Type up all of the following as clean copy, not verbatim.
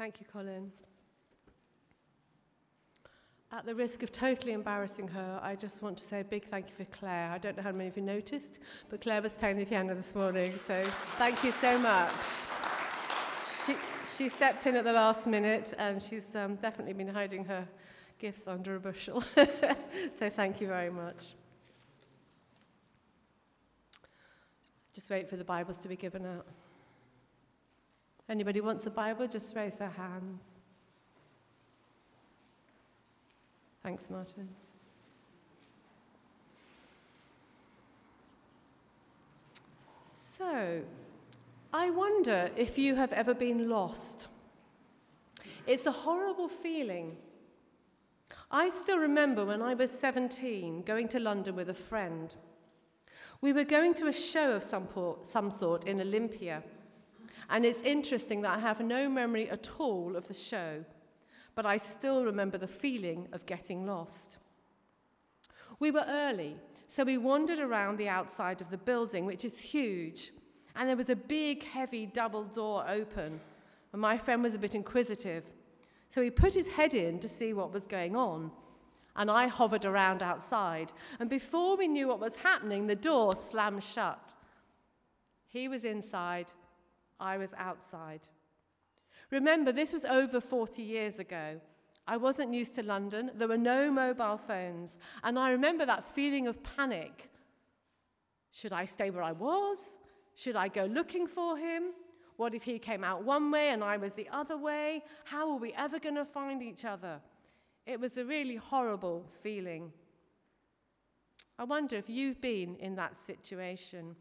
Thank you, Colin. At the risk of totally embarrassing her, I just want to say a big thank you for Claire. I don't know how many of you noticed, but Claire was playing the piano this morning, so thank you so much. She stepped in at the last minute, and she's definitely been hiding her gifts under a bushel. So thank you very much. Just wait for the Bibles to be given out. Anybody wants a Bible, just raise their hands. Thanks, Martin. So, I wonder if you have ever been lost. It's a horrible feeling. I still remember when I was 17 going to London with a friend. We were going to a show of some sort in Olympia. And it's interesting that I have no memory at all of the show, but I still remember the feeling of getting lost. We were early, so we wandered around the outside of the building, which is huge, and there was a big, heavy double door open, and my friend was a bit inquisitive, so he put his head in to see what was going on, and I hovered around outside, and before we knew what was happening, the door slammed shut. He was inside, I was outside. Remember, this was over 40 years ago. I wasn't used to London. There were no mobile phones. And I remember that feeling of panic. Should I stay where I was? Should I go looking for him? What if he came out one way and I was the other way? How are we ever going to find each other? It was a really horrible feeling. I wonder if you've been in that situation.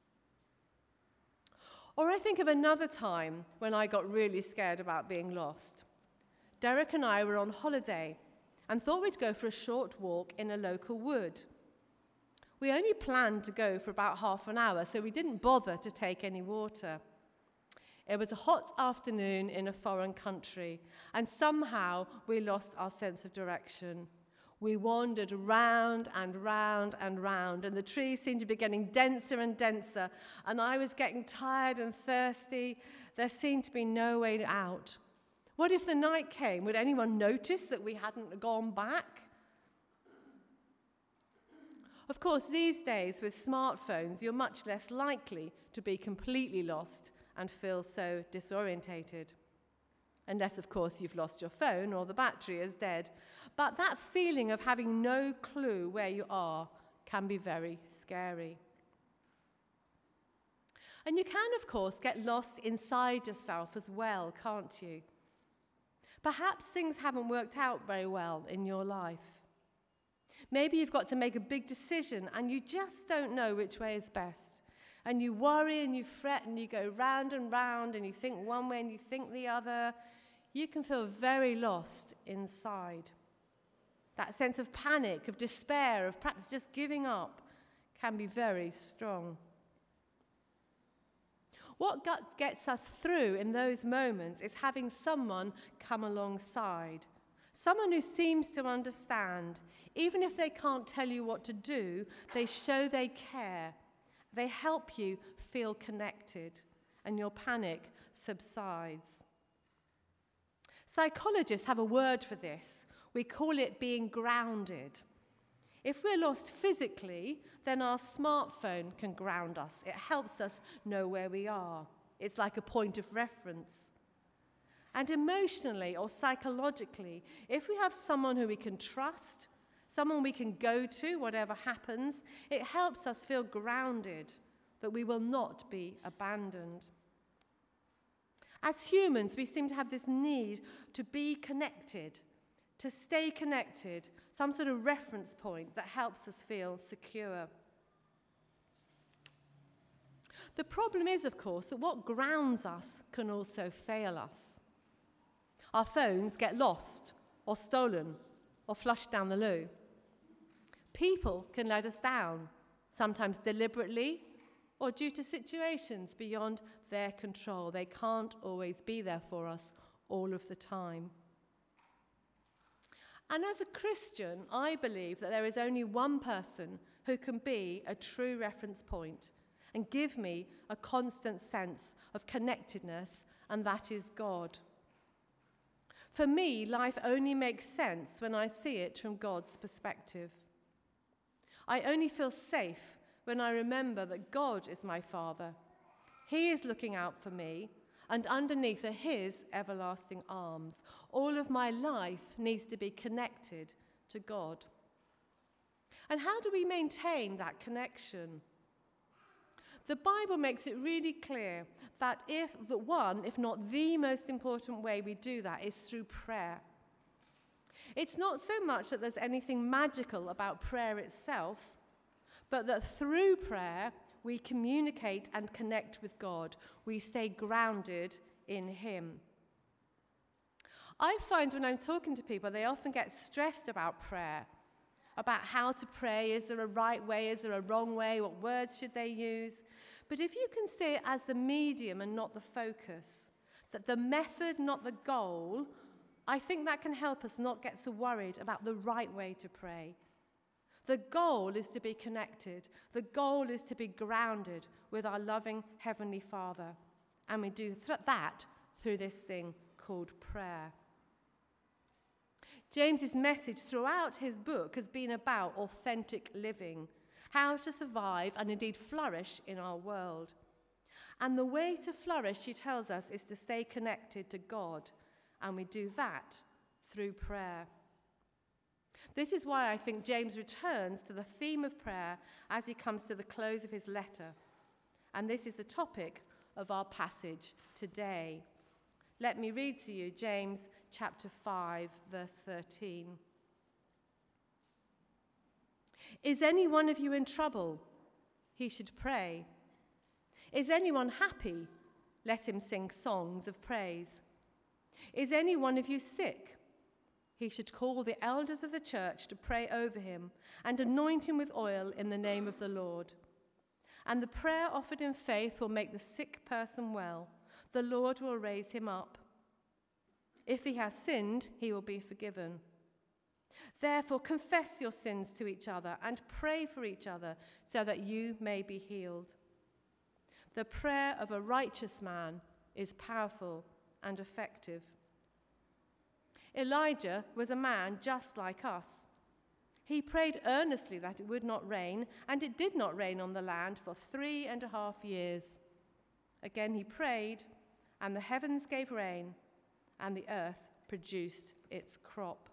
Or I think of another time when I got really scared about being lost. Derek and I were on holiday and thought we'd go for a short walk in a local wood. We only planned to go for about half an hour, so we didn't bother to take any water. It was a hot afternoon in a foreign country, and somehow we lost our sense of direction. We wandered round and round and round, and the trees seemed to be getting denser and denser, and I was getting tired and thirsty. There seemed to be no way out. What if the night came? Would anyone notice that we hadn't gone back? Of course, these days with smartphones, you're much less likely to be completely lost and feel so disorientated. Unless, of course, you've lost your phone or the battery is dead. But that feeling of having no clue where you are can be very scary. And you can, of course, get lost inside yourself as well, can't you? Perhaps things haven't worked out very well in your life. Maybe you've got to make a big decision and you just don't know which way is best. And you worry and you fret and you go round and round and you think one way and you think the other. You can feel very lost inside. That sense of panic, of despair, of perhaps just giving up can be very strong. What gets us through in those moments is having someone come alongside, someone who seems to understand. Even if they can't tell you what to do, they show they care. They help you feel connected, and your panic subsides. Psychologists have a word for this. We call it being grounded. If we're lost physically, then our smartphone can ground us. It helps us know where we are. It's like a point of reference. And emotionally or psychologically, if we have someone who we can trust, someone we can go to, whatever happens, it helps us feel grounded, that we will not be abandoned. As humans, we seem to have this need to be connected, to stay connected, some sort of reference point that helps us feel secure. The problem is, of course, that what grounds us can also fail us. Our phones get lost or stolen or flushed down the loo. People can let us down, sometimes deliberately or due to situations beyond their control. They can't always be there for us all of the time. And as a Christian, I believe that there is only one person who can be a true reference point and give me a constant sense of connectedness, and that is God. For me, life only makes sense when I see it from God's perspective. I only feel safe when I remember that God is my Father. He is looking out for me, and underneath are his everlasting arms. All of my life needs to be connected to God. And how do we maintain that connection? The Bible makes it really clear that if not the most important way we do that is through prayer. It's not so much that there's anything magical about prayer itself, but that through prayer we communicate and connect with God. We stay grounded in him. I find when I'm talking to people, they often get stressed about prayer, about how to pray. Is there a right way? Is there a wrong way? What words should they use? But if you can see it as the medium and not the focus, that the method, not the goal, I think that can help us not get so worried about the right way to pray. The goal is to be connected. The goal is to be grounded with our loving Heavenly Father. And we do that through this thing called prayer. James's message throughout his book has been about authentic living, how to survive and indeed flourish in our world. And the way to flourish, he tells us, is to stay connected to God. And we do that through prayer. This is why I think James returns to the theme of prayer as he comes to the close of his letter. And this is the topic of our passage today. Let me read to you James chapter 5, verse 13. Is any one of you in trouble? He should pray. Is anyone happy? Let him sing songs of praise. Is any one of you sick? He should call the elders of the church to pray over him and anoint him with oil in the name of the Lord. And the prayer offered in faith will make the sick person well. The Lord will raise him up. If he has sinned, he will be forgiven. Therefore, confess your sins to each other and pray for each other so that you may be healed. The prayer of a righteous man is powerful and effective. Elijah was a man just like us. He prayed earnestly that it would not rain, and it did not rain on the land for 3.5 years. Again he prayed, and the heavens gave rain, and the earth produced its crop.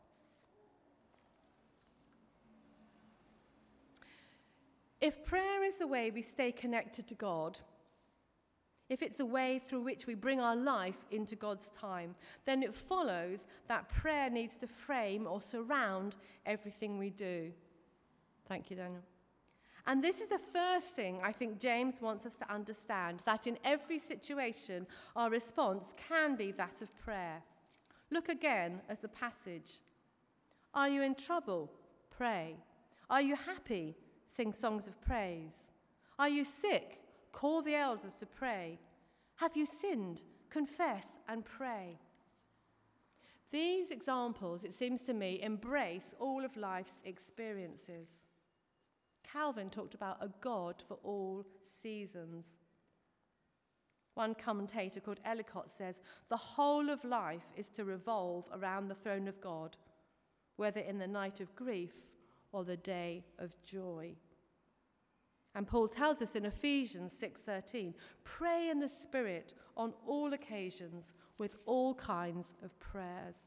If prayer is the way we stay connected to God, if it's the way through which we bring our life into God's time, then it follows that prayer needs to frame or surround everything we do. Thank you, Daniel. And this is the first thing I think James wants us to understand, that in every situation, our response can be that of prayer. Look again at the passage. Are you in trouble? Pray. Are you happy? Sing songs of praise. Are you sick? Call the elders to pray. Have you sinned? Confess and pray. These examples, it seems to me, embrace all of life's experiences. Calvin talked about a God for all seasons. One commentator called Ellicott says, the whole of life is to revolve around the throne of God, whether in the night of grief or the day of joy. And Paul tells us in Ephesians 6:13, pray in the Spirit on all occasions with all kinds of prayers.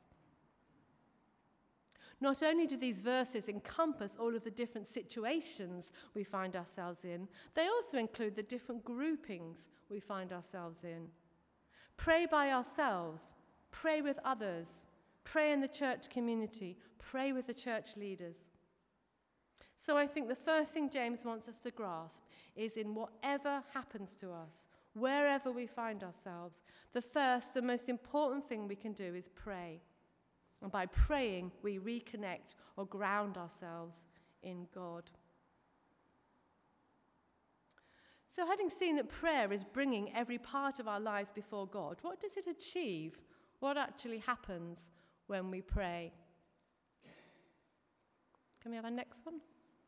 Not only do these verses encompass all of the different situations we find ourselves in, they also include the different groupings we find ourselves in. Pray by ourselves, pray with others, pray in the church community, pray with the church leaders. So I think the first thing James wants us to grasp is in whatever happens to us, wherever we find ourselves, the most important thing we can do is pray. And by praying, we reconnect or ground ourselves in God. So having seen that prayer is bringing every part of our lives before God, what does it achieve? What actually happens when we pray? Can we have our next one?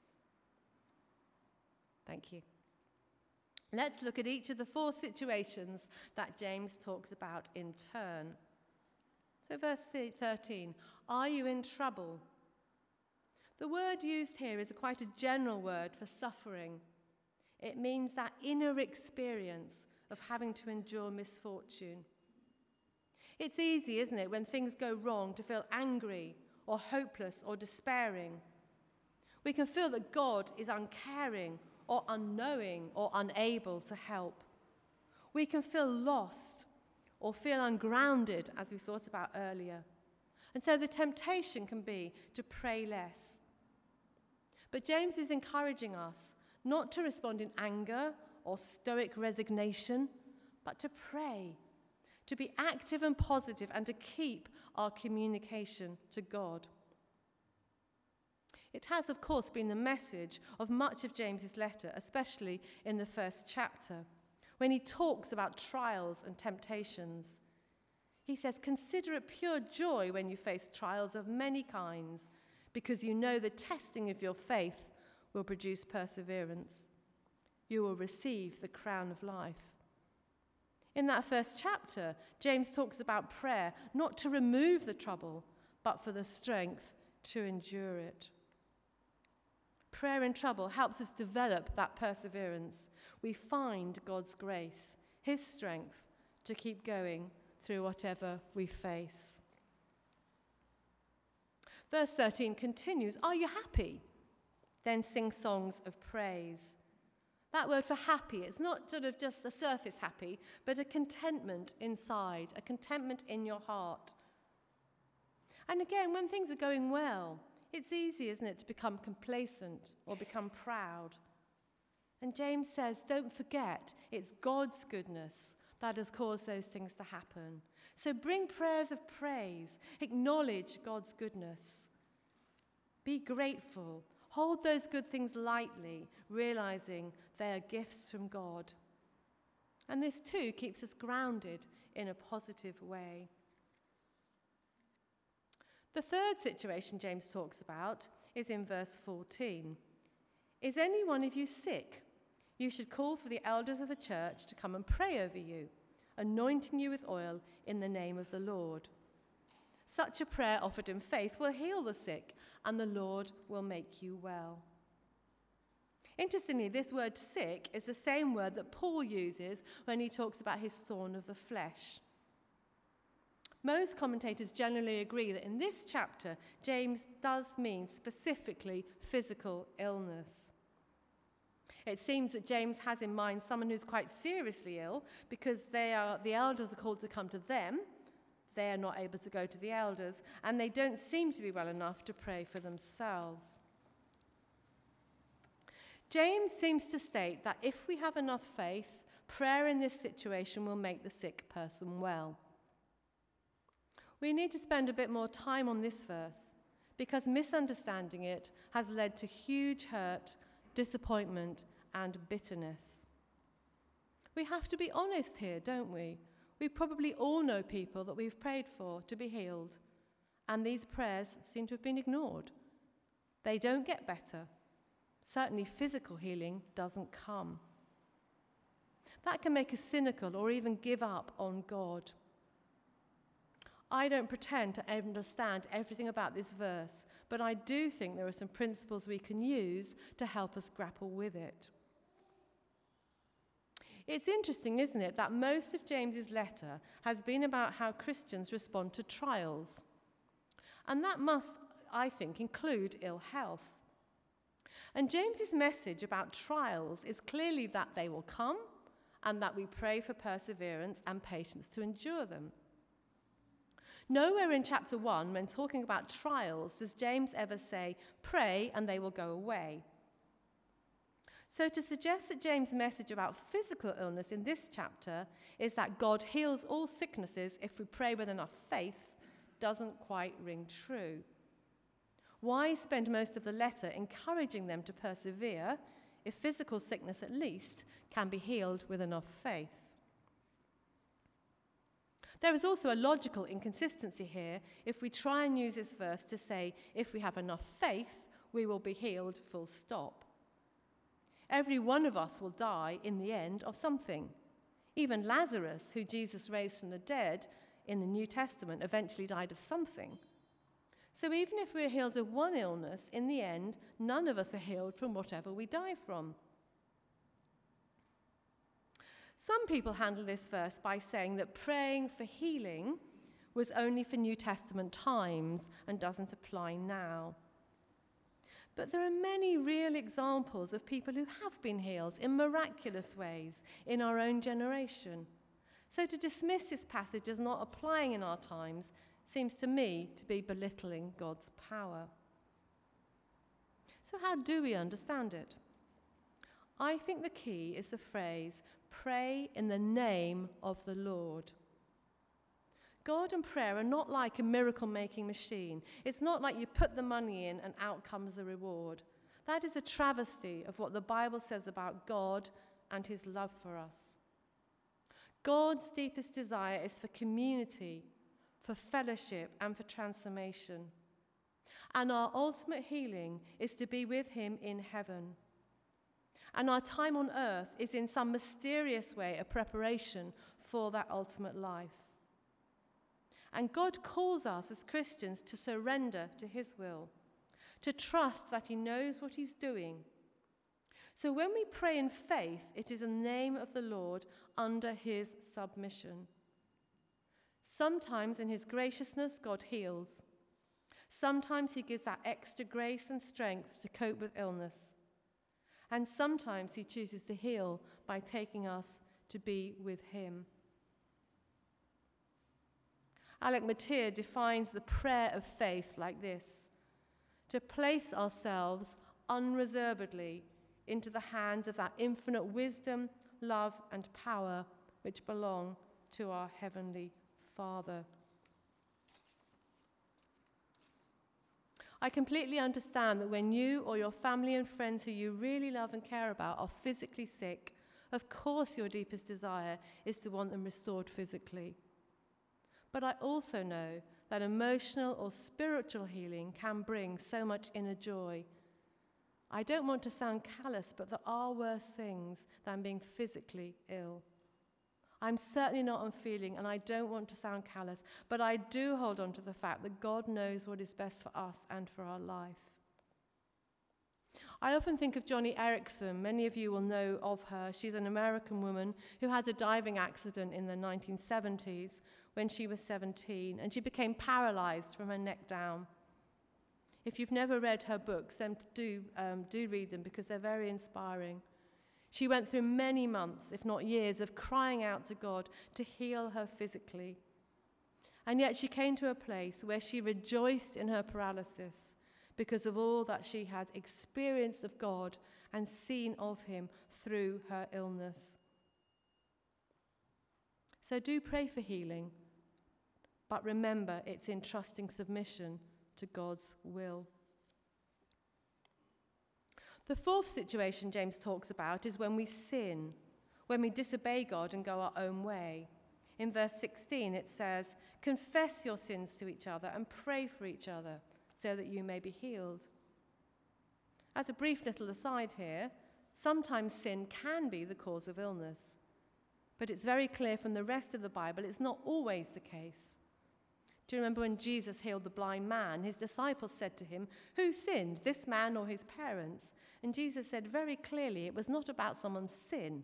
Thank you. Let's look at each of the 4 situations that James talks about in turn. So verse 13, are you in trouble? The word used here is quite a general word for suffering. It means that inner experience of having to endure misfortune. It's easy, isn't it, when things go wrong to feel angry or hopeless or despairing. We can feel that God is uncaring or unknowing or unable to help. We can feel lost or feel ungrounded, as we thought about earlier. And so the temptation can be to pray less. But James is encouraging us not to respond in anger or stoic resignation, but to pray, to be active and positive, and to keep our communication to God. It has, of course, been the message of much of James's letter, especially in the first chapter, when he talks about trials and temptations. He says, consider it pure joy when you face trials of many kinds, because you know the testing of your faith will produce perseverance. You will receive the crown of life. In that first chapter, James talks about prayer, not to remove the trouble, but for the strength to endure it. Prayer in trouble helps us develop that perseverance. We find God's grace, his strength to keep going through whatever we face. Verse 13 continues, are you happy? Then sing songs of praise. That word for happy, it's not sort of just the surface happy, but a contentment inside, a contentment in your heart. And again, when things are going well, it's easy, isn't it, to become complacent or become proud. And James says, don't forget, it's God's goodness that has caused those things to happen. So bring prayers of praise, acknowledge God's goodness. Be grateful. Hold those good things lightly, realizing they are gifts from God. And this too keeps us grounded in a positive way. The third situation James talks about is in verse 14. Is any one of you sick? You should call for the elders of the church to come and pray over you, anointing you with oil in the name of the Lord. Such a prayer offered in faith will heal the sick, and the Lord will make you well. Interestingly, this word sick is the same word that Paul uses when he talks about his thorn of the flesh. Most commentators generally agree that in this chapter, James does mean specifically physical illness. It seems that James has in mind someone who's quite seriously ill because the elders are called to come to them. They are not able to go to the elders, and they don't seem to be well enough to pray for themselves. James seems to state that if we have enough faith, prayer in this situation will make the sick person well. We need to spend a bit more time on this verse because misunderstanding it has led to huge hurt, disappointment, and bitterness. We have to be honest here, don't we? We probably all know people that we've prayed for to be healed, and these prayers seem to have been ignored. They don't get better. Certainly physical healing doesn't come. That can make us cynical or even give up on God. I don't pretend to understand everything about this verse, but I do think there are some principles we can use to help us grapple with it. It's interesting, isn't it, that most of James's letter has been about how Christians respond to trials. And that must, I think, include ill health. And James's message about trials is clearly that they will come and that we pray for perseverance and patience to endure them. Nowhere in chapter 1, when talking about trials, does James ever say, pray and they will go away. So to suggest that James' message about physical illness in this chapter is that God heals all sicknesses if we pray with enough faith doesn't quite ring true. Why spend most of the letter encouraging them to persevere if physical sickness at least can be healed with enough faith? There is also a logical inconsistency here if we try and use this verse to say if we have enough faith, we will be healed, full stop. Every one of us will die in the end of something. Even Lazarus, who Jesus raised from the dead, in the New Testament eventually died of something. So even if we're healed of one illness, in the end, none of us are healed from whatever we die from. Some people handle this verse by saying that praying for healing was only for New Testament times and doesn't apply now. But there are many real examples of people who have been healed in miraculous ways in our own generation. So to dismiss this passage as not applying in our times seems to me to be belittling God's power. So how do we understand it? I think the key is the phrase, pray in the name of the Lord. God and prayer are not like a miracle-making machine. It's not like you put the money in and out comes the reward. That is a travesty of what the Bible says about God and his love for us. God's deepest desire is for community, for fellowship, and for transformation. And our ultimate healing is to be with him in heaven. And our time on earth is in some mysterious way a preparation for that ultimate life. And God calls us as Christians to surrender to his will, to trust that he knows what he's doing. So when we pray in faith, it is in the name of the Lord under his submission. Sometimes in his graciousness, God heals. Sometimes he gives that extra grace and strength to cope with illness. And sometimes he chooses to heal by taking us to be with him. Alec Motyer defines the prayer of faith like this: to place ourselves unreservedly into the hands of that infinite wisdom, love, and power which belong to our Heavenly Father. I completely understand that when you or your family and friends who you really love and care about are physically sick, of course your deepest desire is to want them restored physically. But I also know that emotional or spiritual healing can bring so much inner joy. I don't want to sound callous, but there are worse things than being physically ill. I'm certainly not unfeeling, and I don't want to sound callous, but I do hold on to the fact that God knows what is best for us and for our life. I often think of Joni Eareckson. Many of you will know of her. She's an American woman who had a diving accident in the 1970s when she was 17, and she became paralyzed from her neck down. If you've never read her books, then do read them because they're very inspiring. She went through many months, if not years, of crying out to God to heal her physically. And yet she came to a place where she rejoiced in her paralysis because of all that she had experienced of God and seen of him through her illness. So do pray for healing, but remember it's in trusting submission to God's will. The fourth situation James talks about is when we sin, when we disobey God and go our own way. In verse 16 it says, "Confess your sins to each other and pray for each other so that you may be healed." As a brief little aside here, sometimes sin can be the cause of illness, but it's very clear from the rest of the Bible it's not always the case. Do you remember when Jesus healed the blind man? His disciples said to him, "Who sinned, this man or his parents?" And Jesus said very clearly it was not about someone's sin.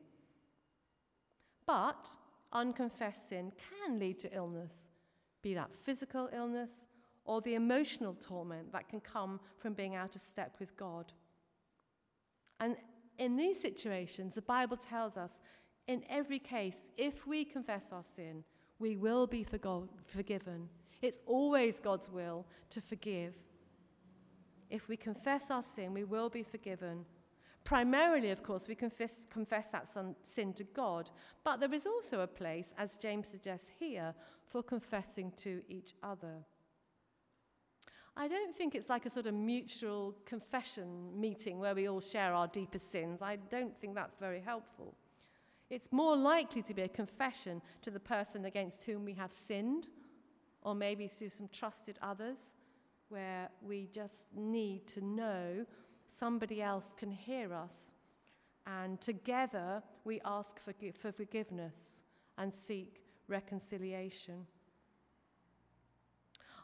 But unconfessed sin can lead to illness, be that physical illness or the emotional torment that can come from being out of step with God. And in these situations, the Bible tells us, in every case, if we confess our sin, we will be forgiven. It's always God's will to forgive. If we confess our sin, we will be forgiven. Primarily, of course, we confess that sin to God, but there is also a place, as James suggests here, for confessing to each other. I don't think it's like a sort of mutual confession meeting where we all share our deepest sins. I don't think that's very helpful. It's more likely to be a confession to the person against whom we have sinned, or maybe to some trusted others, where we just need to know somebody else can hear us. And together we ask for forgiveness and seek reconciliation.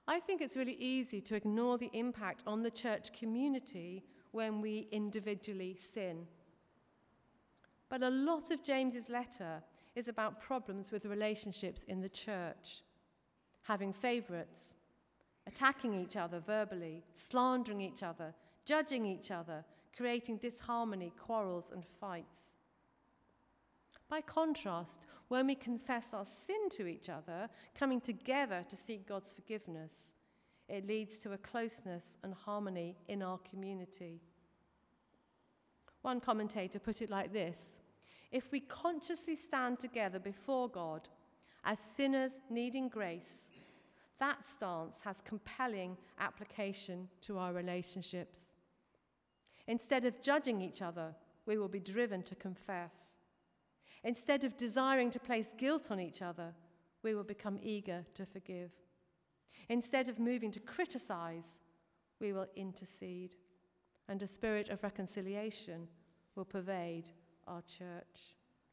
I think it's really easy to ignore the impact on the church community when we individually sin. But a lot of James's letter is about problems with relationships in the church, having favourites, attacking each other verbally, slandering each other, judging each other, creating disharmony, quarrels, and fights. By contrast, when we confess our sin to each other, coming together to seek God's forgiveness, it leads to a closeness and harmony in our community. One commentator put it like this: if we consciously stand together before God as sinners needing grace, that stance has compelling application to our relationships. Instead of judging each other, we will be driven to confess. Instead of desiring to place guilt on each other, we will become eager to forgive. Instead of moving to criticize, we will intercede, and a spirit of reconciliation will pervade our church.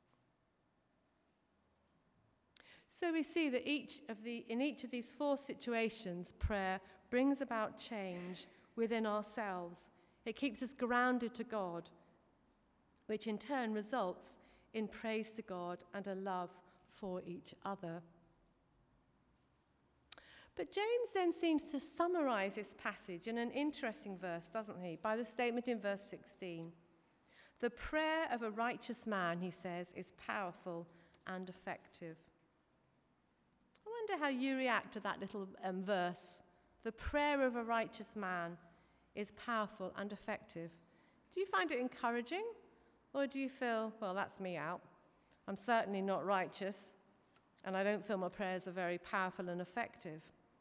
So we see that in each of these four situations, prayer brings about change within ourselves. It keeps us grounded to God, which in turn results in praise to God and a love for each other. But James then seems to summarize this passage in an interesting verse, doesn't he? By the statement in verse 16. The prayer of a righteous man, he says, is powerful and effective. I wonder how you react to that little verse. The prayer of a righteous man is powerful and effective. Do you find it encouraging? Or do you feel, well, that's me out. I'm certainly not righteous, and I don't feel my prayers are very powerful and effective.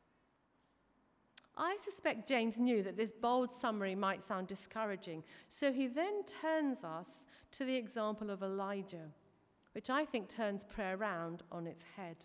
I suspect James knew that this bold summary might sound discouraging, so he then turns us to the example of Elijah, which I think turns prayer round on its head.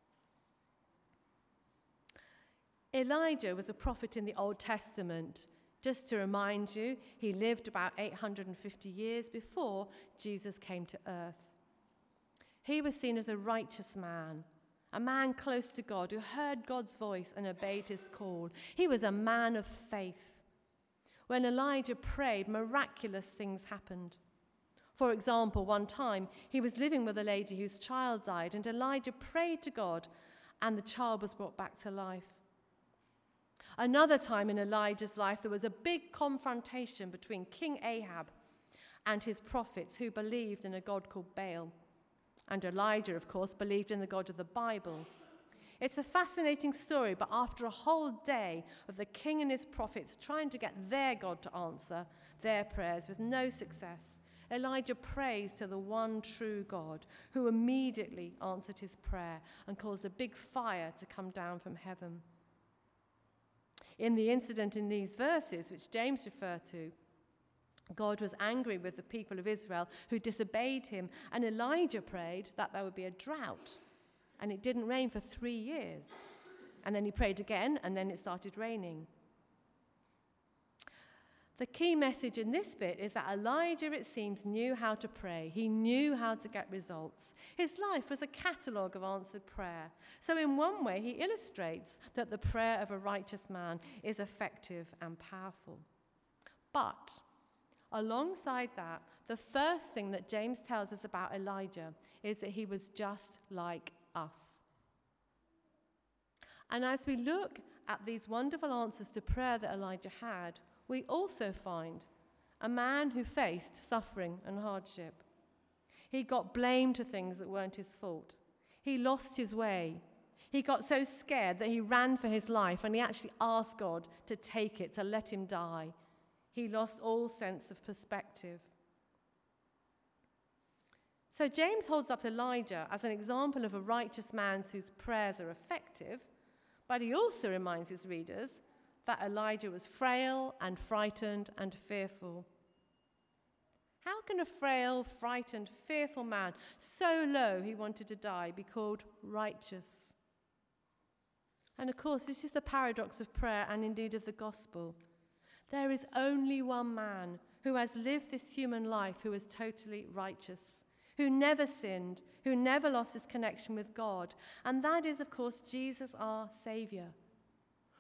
Elijah was a prophet in the Old Testament. Just to remind you, he lived about 850 years before Jesus came to earth. He was seen as a righteous man, a man close to God who heard God's voice and obeyed his call. He was a man of faith. When Elijah prayed, miraculous things happened. For example, one time he was living with a lady whose child died, and Elijah prayed to God, and the child was brought back to life. Another time in Elijah's life, there was a big confrontation between King Ahab and his prophets who believed in a god called Baal. And Elijah, of course, believed in the God of the Bible. It's a fascinating story, but after a whole day of the king and his prophets trying to get their God to answer their prayers with no success, Elijah prays to the one true God, who immediately answered his prayer and caused a big fire to come down from heaven. In the incident in these verses, which James referred to, God was angry with the people of Israel who disobeyed him, and Elijah prayed that there would be a drought, and it didn't rain for 3 years. And then he prayed again, and then it started raining. The key message in this bit is that Elijah, it seems, knew how to pray. He knew how to get results. His life was a catalogue of answered prayer. So in one way, he illustrates that the prayer of a righteous man is effective and powerful. But alongside that, the first thing that James tells us about Elijah is that he was just like us. And as we look at these wonderful answers to prayer that Elijah had, we also find a man who faced suffering and hardship. He got blamed for things that weren't his fault. He lost his way. He got so scared that he ran for his life, and he actually asked God to take it, to let him die. He lost all sense of perspective. So James holds up Elijah as an example of a righteous man whose prayers are effective, but he also reminds his readers that Elijah was frail and frightened and fearful. How can a frail, frightened, fearful man, so low he wanted to die, be called righteous? And of course, this is the paradox of prayer and indeed of the gospel. There is only one man who has lived this human life who is totally righteous, who never sinned, who never lost his connection with God. And that is, of course, Jesus, our Saviour.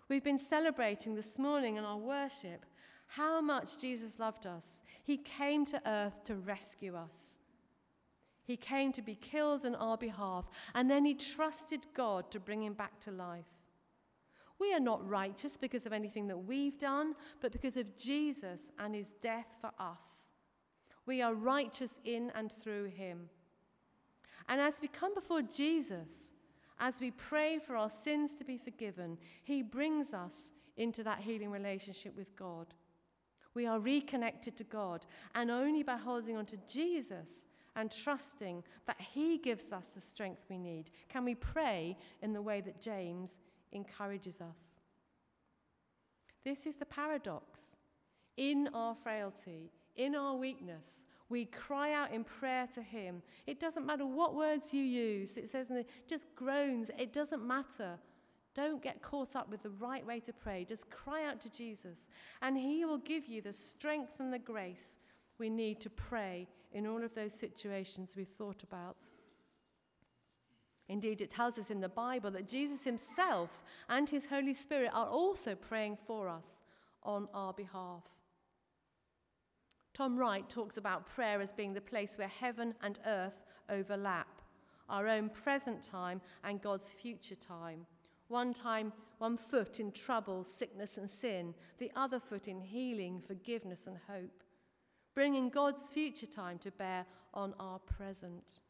We've been celebrating this morning in our worship how much Jesus loved us. He came to earth to rescue us. He came to be killed on our behalf, and then he trusted God to bring him back to life. We are not righteous because of anything that we've done, but because of Jesus and his death for us. We are righteous in and through him. And as we come before Jesus, as we pray for our sins to be forgiven, he brings us into that healing relationship with God. We are reconnected to God, and only by holding on to Jesus and trusting that he gives us the strength we need can we pray in the way that James encourages us. This is the paradox. In our frailty, in our weakness, we cry out in prayer to him. It doesn't matter what words you use. It says just groans. It doesn't matter. Don't get caught up with the right way to pray. Just cry out to Jesus, and he will give you the strength and the grace we need to pray in all of those situations we've thought about. Indeed, it tells us in the Bible that Jesus himself and his Holy Spirit are also praying for us on our behalf. Tom Wright talks about prayer as being the place where heaven and earth overlap, our own present time and God's future time. One foot in trouble, sickness and sin, the other foot in healing, forgiveness and hope, bringing God's future time to bear on our present.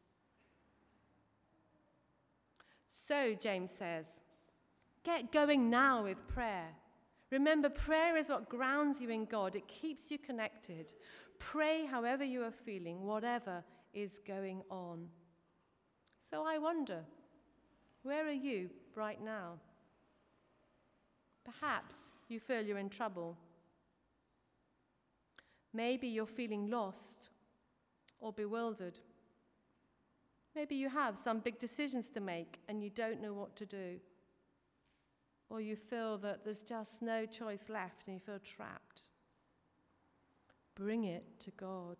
So, James says, get going now with prayer. Remember, prayer is what grounds you in God. It keeps you connected. Pray however you are feeling, whatever is going on. So I wonder, where are you right now? Perhaps you feel you're in trouble. Maybe you're feeling lost or bewildered. Maybe you have some big decisions to make and you don't know what to do. Or you feel that there's just no choice left and you feel trapped. Bring it to God.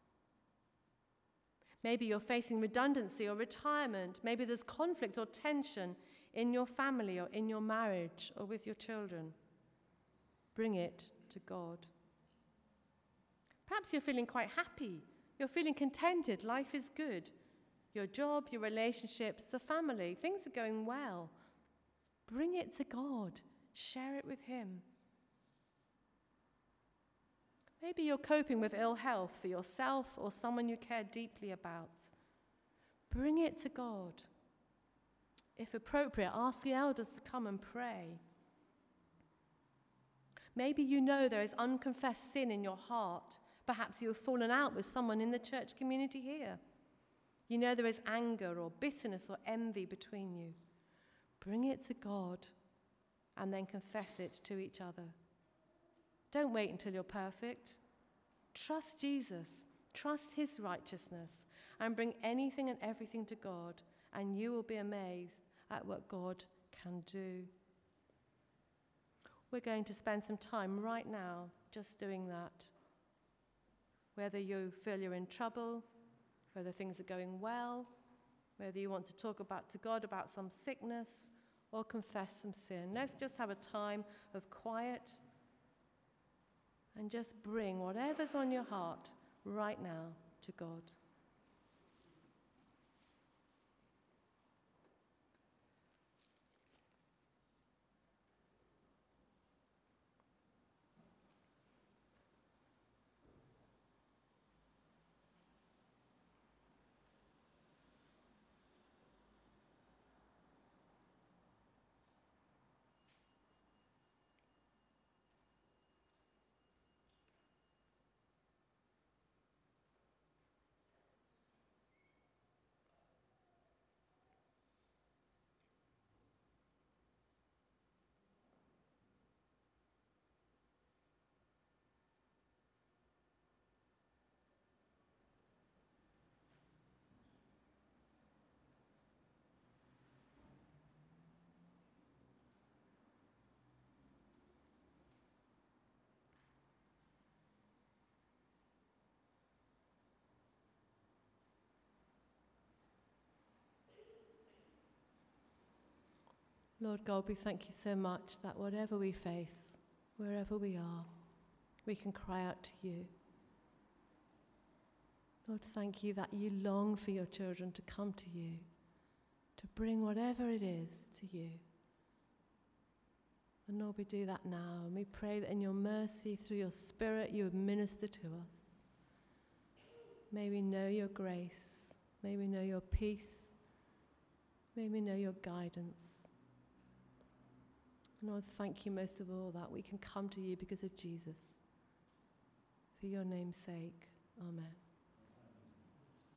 Maybe you're facing redundancy or retirement. Maybe there's conflict or tension in your family or in your marriage or with your children. Bring it to God. Perhaps you're feeling quite happy. You're feeling contented. Life is good. Your job, your relationships, the family, things are going well. Bring it to God. Share it with him. Maybe you're coping with ill health for yourself or someone you care deeply about. Bring it to God. If appropriate, ask the elders to come and pray. Maybe you know there is unconfessed sin in your heart. Perhaps you have fallen out with someone in the church community here. You know there is anger or bitterness or envy between you. Bring it to God and then confess it to each other. Don't wait until you're perfect. Trust Jesus, trust his righteousness, and bring anything and everything to God, and you will be amazed at what God can do. We're going to spend some time right now just doing that. Whether you feel you're in trouble, whether things are going well, whether you want to talk to God about some sickness or confess some sin. Let's just have a time of quiet and just bring whatever's on your heart right now to God. Lord God, we thank you so much that whatever we face, wherever we are, we can cry out to you. Lord, thank you that you long for your children to come to you, to bring whatever it is to you. And Lord, we do that now, and we pray that in your mercy, through your Spirit, you would minister to us. May we know your grace. May we know your peace. May we know your guidance. And Lord, thank you most of all that we can come to you because of Jesus. For your name's sake, amen.